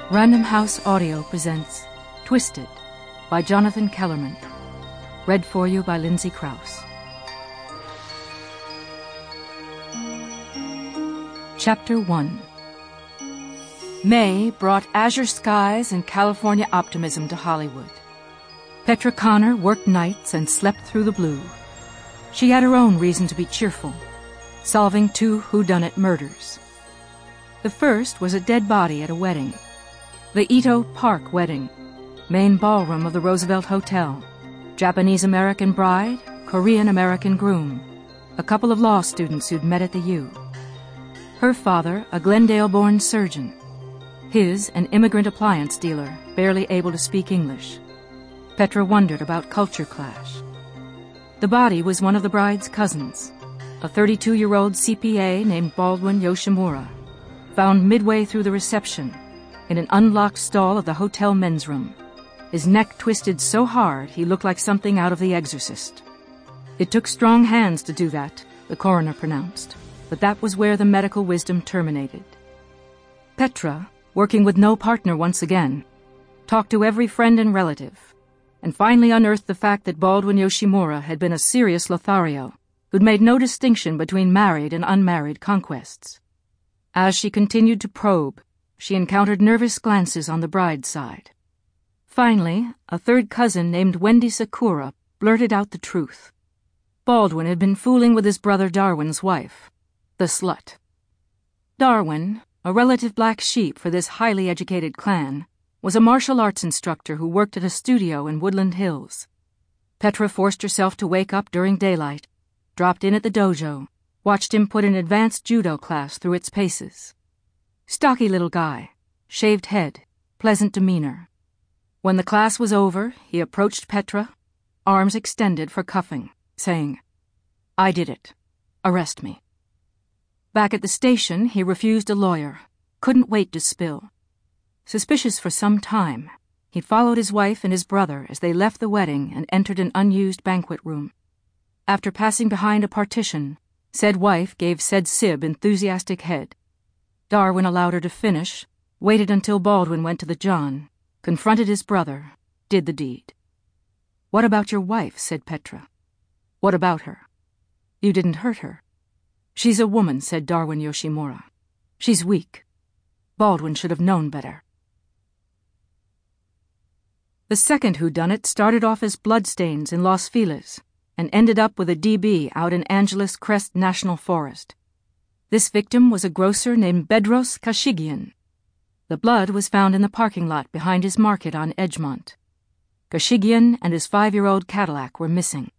Random House Audio presents Twisted by Jonathan Kellerman. Read for you by Lindsay Krause. Chapter 1. May brought azure skies and California optimism to Hollywood. Petra Connor worked nights and slept through the blue. She had her own reason to be cheerful, solving 2 whodunit murders. The first was a dead body at a wedding. The Ito Park wedding, main ballroom of the Roosevelt Hotel, Japanese-American bride, Korean-American groom, a couple of law students who'd met at the U. Her father, a Glendale-born surgeon. His, an immigrant appliance dealer, barely able to speak English. Petra wondered about culture clash. The body was one of the bride's cousins, a 32-year-old CPA named Baldwin Yoshimura, found midway through the reception in an unlocked stall of the hotel men's room. His neck twisted so hard he looked like something out of The Exorcist. It took strong hands to do that, the coroner pronounced, but that was where the medical wisdom terminated. Petra, working with no partner once again, talked to every friend and relative, and finally unearthed the fact that Baldwin Yoshimura had been a serious Lothario who'd made no distinction between married and unmarried conquests. As she continued to probe, she encountered nervous glances on the bride's side. Finally, a third cousin named Wendy Sakura blurted out the truth. Baldwin had been fooling with his brother Darwin's wife, the slut. Darwin, a relative black sheep for this highly educated clan, was a martial arts instructor who worked at a studio in Woodland Hills. Petra forced herself to wake up during daylight, dropped in at the dojo, watched him put an advanced judo class through its paces. Stocky little guy, shaved head, pleasant demeanor. When the class was over, he approached Petra, arms extended for cuffing, saying, "I did it. Arrest me." Back at the station, he refused a lawyer, couldn't wait to spill. Suspicious for some time, he followed his wife and his brother as they left the wedding and entered an unused banquet room. After passing behind a partition, said wife gave said sib enthusiastic head. Darwin allowed her to finish, waited until Baldwin went to the John, confronted his brother, did the deed. "What about your wife?" said Petra. "What about her?" "You didn't hurt her." "She's a woman," said Darwin Yoshimura. "She's weak. Baldwin should have known better." The second whodunit started off as bloodstains in Los Feliz and ended up with a DB out in Angeles Crest National Forest. This victim was a grocer named Bedros Kashigian. The blood was found in the parking lot behind his market on Edgemont. Kashigian and his 5-year-old Cadillac were missing.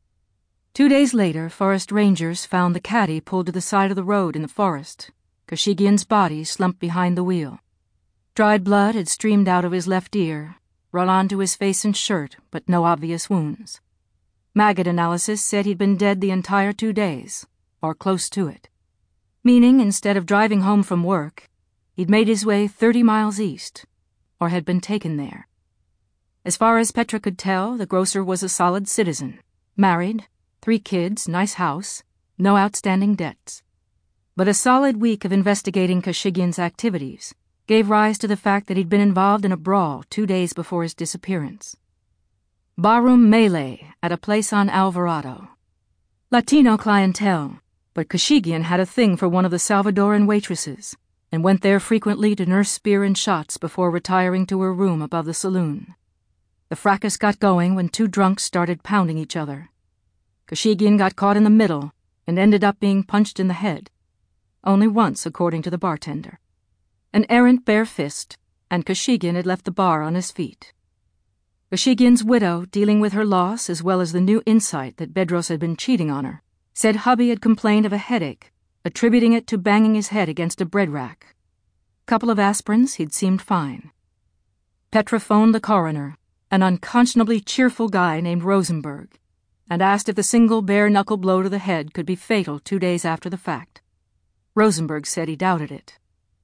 2 days later, forest rangers found the caddy pulled to the side of the road in the forest, Kashigian's body slumped behind the wheel. Dried blood had streamed out of his left ear, run onto his face and shirt, but no obvious wounds. Maggot analysis said he'd been dead the entire 2 days, or close to it. Meaning, instead of driving home from work, he'd made his way 30 miles east, or had been taken there. As far as Petra could tell, the grocer was a solid citizen, married, 3 kids, nice house, no outstanding debts. But a solid week of investigating Kashigian's activities gave rise to the fact that he'd been involved in a brawl 2 days before his disappearance. Barroom melee at a place on Alvarado. Latino clientele, but Kashigian had a thing for one of the Salvadoran waitresses and went there frequently to nurse spear and shots before retiring to her room above the saloon. The fracas got going when 2 drunks started pounding each other. Kashigian got caught in the middle and ended up being punched in the head. Only once, according to the bartender. An errant bare fist, and Kashigian had left the bar on his feet. Kashigian's widow, dealing with her loss as well as the new insight that Bedros had been cheating on her, said hubby had complained of a headache, attributing it to banging his head against a bread rack. Couple of aspirins, he'd seemed fine. Petra phoned the coroner, an unconscionably cheerful guy named Rosenberg, and asked if the single bare-knuckle blow to the head could be fatal 2 days after the fact. Rosenberg said he doubted it.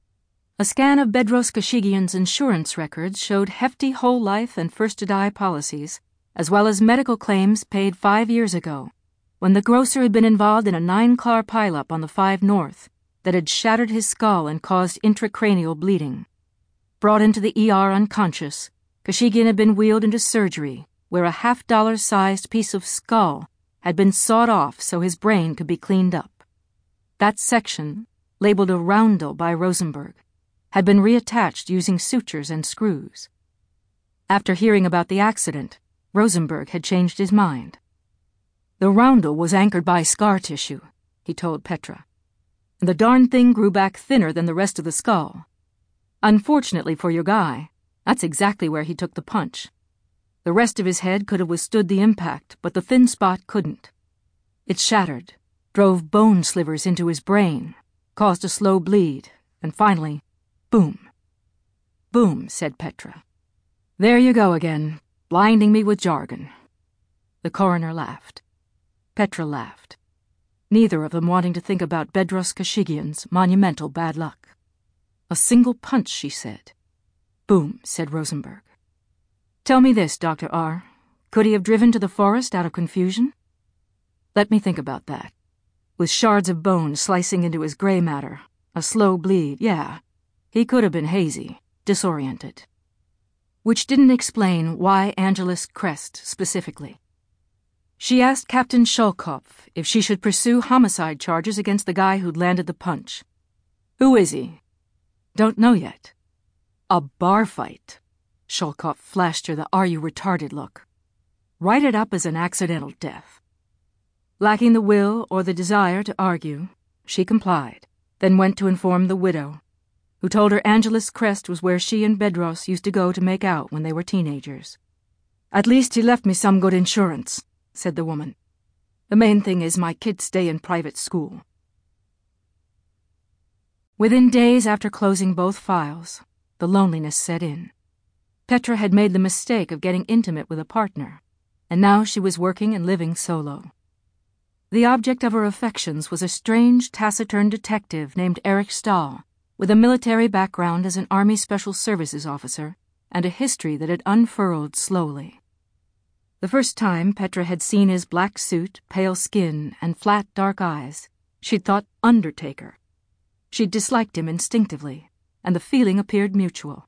A scan of Bedros Kashigian's insurance records showed hefty whole life and first-to-die policies, as well as medical claims paid 5 years ago, when the grocer had been involved in a 9-car pileup on the 5 North that had shattered his skull and caused intracranial bleeding. Brought into the ER unconscious, Kosygin had been wheeled into surgery, where a $50-sized piece of skull had been sawed off so his brain could be cleaned up. That section, labeled a roundel by Rosenberg, had been reattached using sutures and screws. After hearing about the accident, Rosenberg had changed his mind. The roundel was anchored by scar tissue, he told Petra. And the darn thing grew back thinner than the rest of the skull. Unfortunately for your guy, that's exactly where he took the punch. The rest of his head could have withstood the impact, but the thin spot couldn't. It shattered, drove bone slivers into his brain, caused a slow bleed, and finally, boom. Boom, said Petra. There you go again, blinding me with jargon. The coroner laughed. Petra laughed, neither of them wanting to think about Bedros Kosygion's monumental bad luck. A single punch, she said. Boom, said Rosenberg. Tell me this, Dr. R. Could he have driven to the forest out of confusion? Let me think about that. With shards of bone slicing into his gray matter, a slow bleed, yeah. He could have been hazy, disoriented. Which didn't explain why Angelus Crest specifically. She asked Captain Shulkopf if she should pursue homicide charges against the guy who'd landed the punch. Who is he? Don't know yet. A bar fight. Shulkopf flashed her the "are you retarded" look. Write it up as an accidental death. Lacking the will or the desire to argue, she complied, then went to inform the widow, who told her Angelus Crest was where she and Bedros used to go to make out when they were teenagers. At least he left me some good insurance, said the woman. The main thing is my kids stay in private school. Within days after closing both files, the loneliness set in. Petra had made the mistake of getting intimate with a partner, and now she was working and living solo. The object of her affections was a strange, taciturn detective named Eric Stahl, with a military background as an Army Special Services officer and a history that had unfurled slowly. The first time Petra had seen his black suit, pale skin, and flat, dark eyes, she'd thought Undertaker. She'd disliked him instinctively, and the feeling appeared mutual.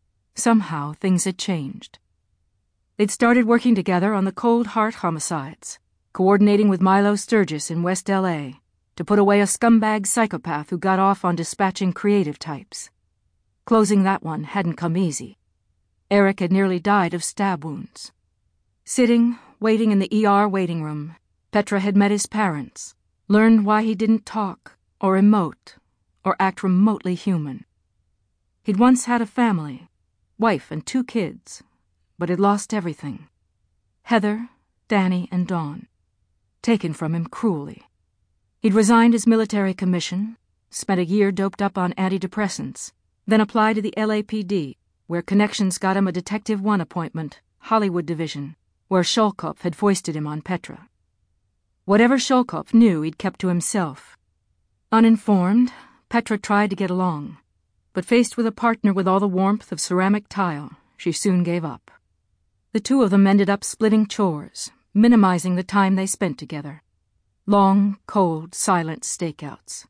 Somehow things had changed. They'd started working together on the Cold Heart homicides, coordinating with Milo Sturgis in West L.A. to put away a scumbag psychopath who got off on dispatching creative types. Closing that one hadn't come easy. Eric had nearly died of stab wounds. Sitting, waiting in the ER waiting room, Petra had met his parents, learned why he didn't talk, or emote, or act remotely human. He'd once had a family, wife and 2 kids, but had lost everything. Heather, Danny, and Dawn. Taken from him cruelly. He'd resigned his military commission, spent a year doped up on antidepressants, then applied to the LAPD, where connections got him a Detective 1 appointment, Hollywood Division, where Shulkopf had foisted him on Petra. Whatever Shulkopf knew, he'd kept to himself. Uninformed, Petra tried to get along, but faced with a partner with all the warmth of ceramic tile, she soon gave up. The 2 of them ended up splitting chores, minimizing the time they spent together. Long, cold, silent stakeouts.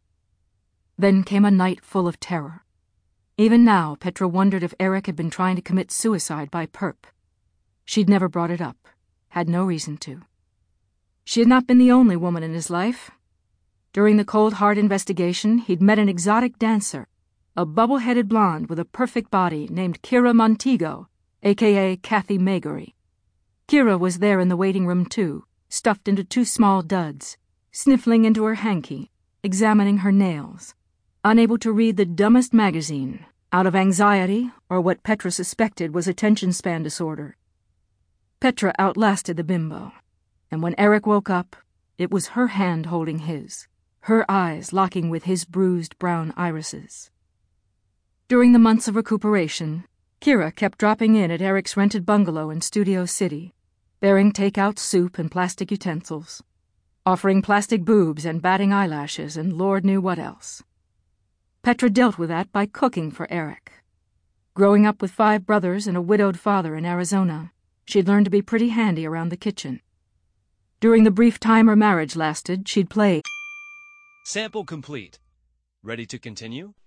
Then came a night full of terror. Even now, Petra wondered if Eric had been trying to commit suicide by perp. She'd never brought it up, had no reason to. She had not been the only woman in his life. During the Cold Heart investigation, he'd met an exotic dancer, a bubble-headed blonde with a perfect body named Kira Montego, a.k.a. Kathy Maybury. Kira was there in the waiting room too, stuffed into 2 small duds, sniffling into her hanky, examining her nails, unable to read the dumbest magazine, out of anxiety or what Petra suspected was attention span disorder. Petra outlasted the bimbo, and when Eric woke up, it was her hand holding his, her eyes locking with his bruised brown irises. During the months of recuperation, Kira kept dropping in at Eric's rented bungalow in Studio City, bearing takeout soup and plastic utensils, offering plastic boobs and batting eyelashes and Lord knew what else. Petra dealt with that by cooking for Eric. Growing up with 5 brothers and a widowed father in Arizona, she'd learned to be pretty handy around the kitchen. During the brief time her marriage lasted, she'd play. Sample complete. Ready to continue?